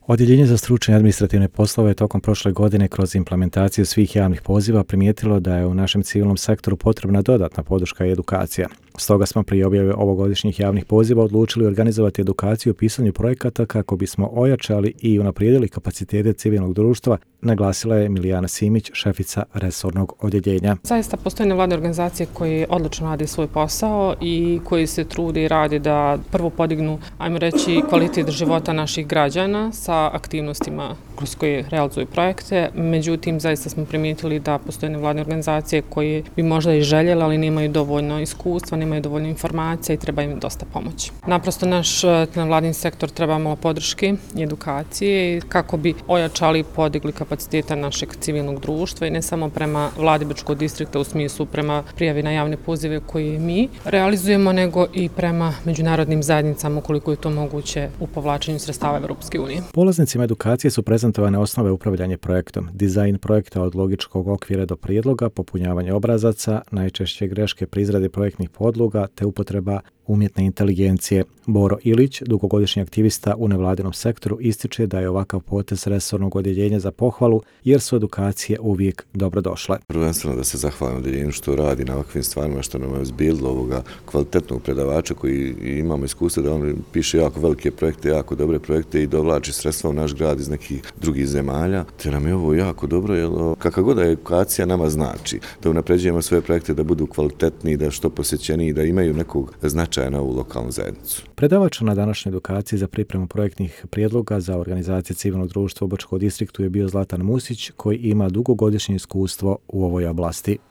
Odjeljenje za stručne i administrativne poslove tokom prošle godine kroz implementaciju svih javnih poziva primijetilo da je u našem civilnom sektoru potrebna dodatna podrška i edukacija. Stoga smo prije objave ovogodišnjih javnih poziva odlučili organizovati edukaciju o pisanju projekata kako bismo ojačali i unaprijedili kapacitete civilnog društva, naglasila je Milijana Simić, šefica resornog odjeljenja. Zaista postoje nevladine organizacije koji odlično radi svoj posao i koji se trude i radi da prvo podignu, ajmo reći, kvalitet života naših građana sa aktivnostima kroz koje realizuju projekte. Međutim, zaista smo primijetili da postoje nevladine organizacije koje bi možda i željele, ali nemaju dovoljno iskustva, nemaju dovoljno informacija i treba im dosta pomoći. Naprosto naš nevladin sektor treba malo podrške i edukacije kako bi ojačali i podigli kapaciteta našeg civilnog društva i ne samo prema vladi Brčkog distrikta u smislu prema prijavi na javne pozive koje mi realizujemo, nego i prema međunarodnim zajednicama ukoliko je to moguće u povlačenju sredstava Europske unije. Polaznicima edukacije su prezentovane osnove upravljanja projektom, dizajn projekta od logičkog okvira do prijedloga, popunjavanje obrazaca, najčešće greške pri izradi projektnih podloga te upotreba umjetne inteligencije. Boro Ilić, dugogodišnji aktivista u nevladinom sektoru, ističe da je ovakav potez resornog odjeljenja za pohvalu jer su edukacije uvijek dobrodošle. Prvenstveno da se zahvalim odjeljenju što radi na ovakvim stvarima, što nam je zbildilo ovoga kvalitetnog predavača koji imamo iskustvo da on piše jako velike projekte, jako dobre projekte i dovlači sredstva u naš grad iz nekih drugih zemalja. Te nam je ovo jako dobro jer kakva god edukacija nama znači da unapređujemo svoje projekte, da budu kvalitetniji, da što posjećeniji, da imaju nekog značaja na ovu lokalnu zajednicu. Predavač na današnjoj edukaciji za pripremu projektnih prijedloga za organizacije civilnog društva u Brčkom distriktu je bio Zlatan Musić koji ima dugogodišnje iskustvo u ovoj oblasti.